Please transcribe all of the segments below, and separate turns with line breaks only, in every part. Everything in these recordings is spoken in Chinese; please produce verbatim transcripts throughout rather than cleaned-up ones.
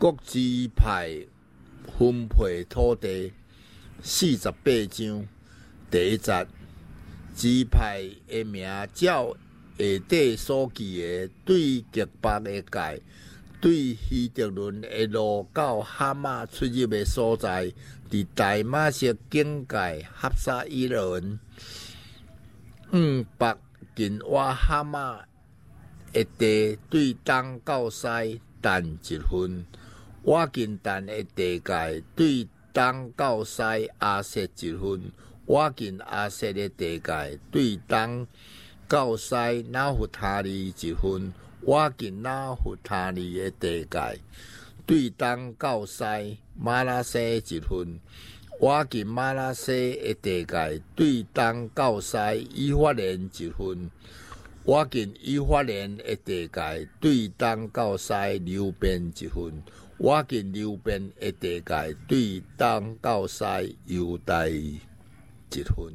各支派分配土地四十八章。第一节，支派的名照下底所记的，对极北的界，对希特伦的路到哈马出入的所在，伫大马色境界哈沙伊人，往北近瓦哈马的地，对东到西但一分；瓦近但的地界，对东到西阿瑟一分；瓦近阿瑟的地界，对东到西纳弗他利一分；瓦近纳弗他利的地界，对东到西马拉西一分；瓦近马拉西的地界，对东到西以法莲一分；瓦近以法莲的地界，对东到西流便一分；瓦近流便的地界，对东到西犹大一分。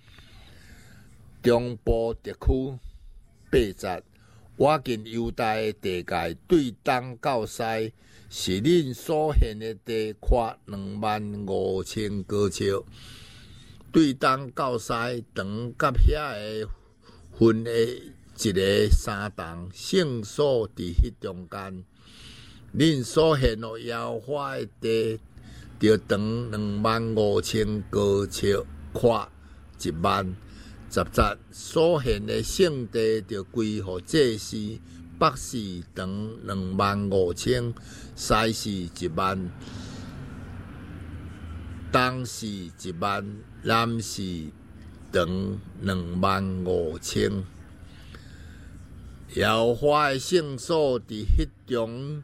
中部地区八节，瓦近犹大的地界，对东到西是恁所献的地宽两万五千高尺，对东到西长甲遐个分的一个三重，圣所伫迄中间。恁所献予耶和华的地，着长两万五千高尺，宽一万。十节，所献的圣地着归予祭司，北是长两万五千，西是一万，东是一万，南是长两万五千。耶和华的圣所伫迄中。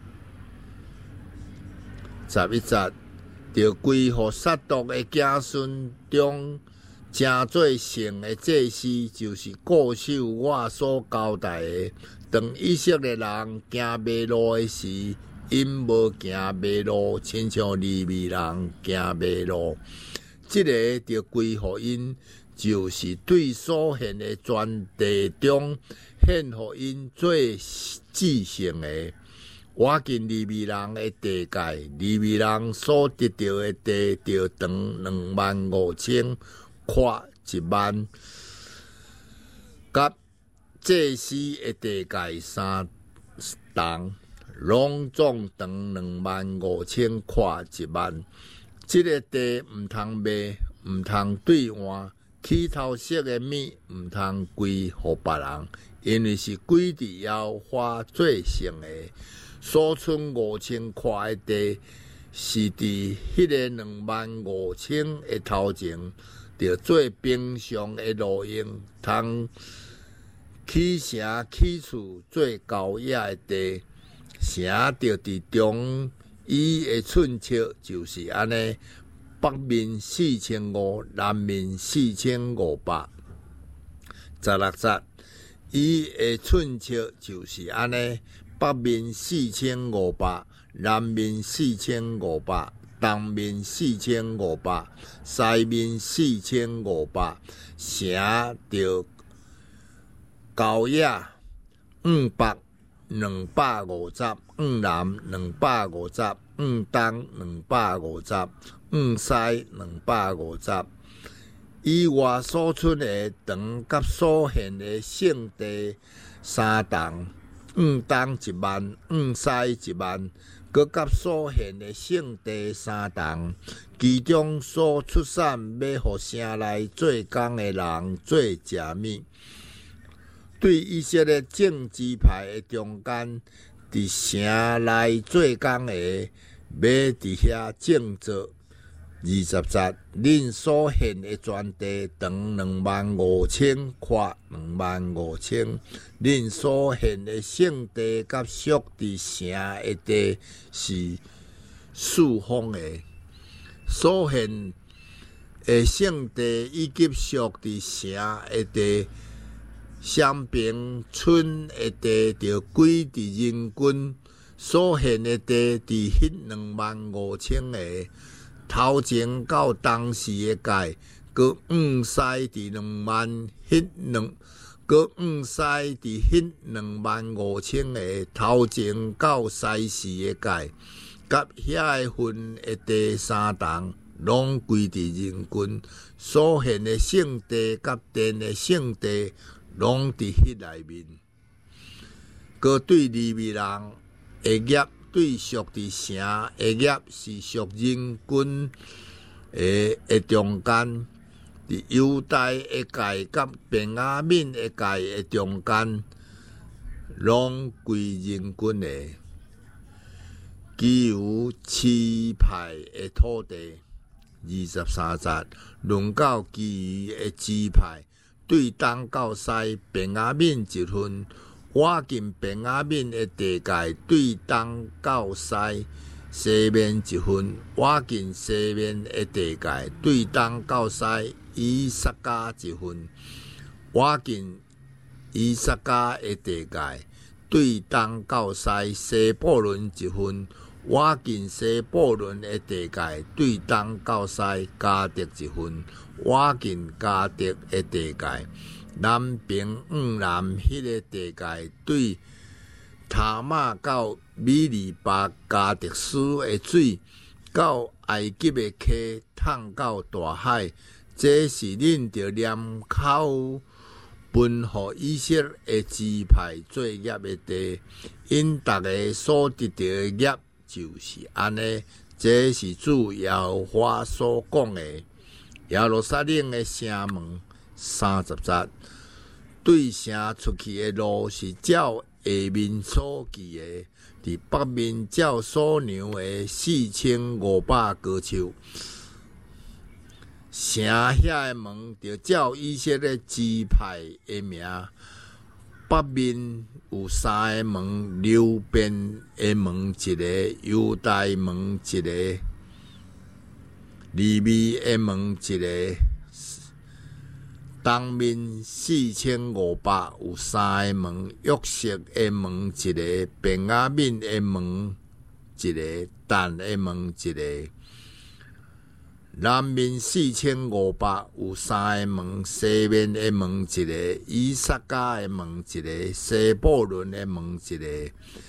十一节，着归予撒督的子孙中正做圣的祭司，就是固守我所交代的。当以色列人行迷路的时，因无行迷路，亲像利未人行迷路。这个着归予因，就是对所献的全地中献予因做至圣的。我近利未人的地界，利未人所得到的地，着长两万五千，宽一万，甲祭司的地界三重，拢总长两万五千，宽一万。这个地毋通卖，毋通兑换，起头色的米毋通归予别人，因为是归伫耶和华做圣的。所剩五千块的地，是伫迄个两万五千的头前，着做平常的路用，通起城起厝做郊野的地，城着伫中伊的寸尺，就是安尼，北面四千五，南面四千五百。十六节，伊的寸尺就是安尼。北面四千五百，南面四千五百，东面四千五百，西面四千五百。城着郊野往北两百五十，往南两百五十，往东两百五十，往西两百五十。以外所出的长甲所献的圣地三重。往东一万，往西一万，佮甲所献的圣地三重，其中所出产要互城内做工的人做食物。对以色列正支派的中间，伫城内做工的，要伫遐种植。二十节，恁所献的全地长两万五千，宽两万五千。恁所献的圣地甲属伫城的地是四方的，所献的圣地以及属伫城的地，相平村的地着归伫人均所献的地伫迄两万五千个。头前到当时的界，佮往西伫两万，迄两，佮佮五西伫迄两万五千个头前到西时的界，甲遐个分的第三档，拢归伫人群所现的圣地甲殿的圣地，拢伫迄内面。佮对利未人的业，对属伫城的业是属人群的的中间。伫犹大的界甲便雅悯的界的中间，拢归人均的，既有七派的土地。二十三节，论到其余的支派，对东到西便雅悯一分，挖进便雅悯的地界，对东到西。西面一分，挖进西面的地界，对东到西以撒迦一分，挖进以撒迦的地界，对东到西西布伦一分，挖进西布伦的地界，对东到西迦得一分，挖进迦得的地界，南边五南迄个地界，对塔玛到米利巴加特斯的水，到埃及的溪，通到大海，这是恁着念口分予以色列的支派做业的地，因逐个所得到的业就是安尼。这是主耶和华所讲的。耶路撒冷的城门，三十节，对城出去的路是照下面所记的，伫北面照所量的四千五百高手。城遐的门就照以色列支派的名，北面有三个门，流便的门一个，犹大门一个，利未的门一个。东面四千五百有三个门，约瑟的门一个，便雅悯的门一个，但的门一个。南面四千五百有三个门，西面的门一个，以撒迦的门一个，西布伦的门一个。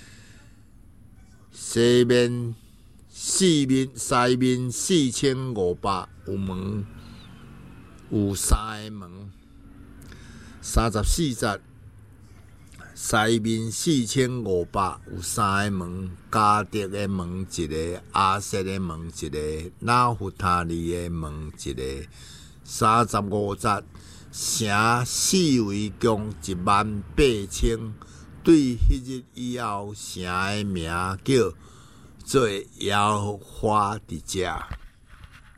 西面四面西面四千五百有门。有三个门，三十四节，西面四千五百有三个门，迦得的门一个，亚瑟的门一个，拿弗他利的门一个。三十五节，城四围共一万八千，对迄日以后城的名叫做耶和华伫遮。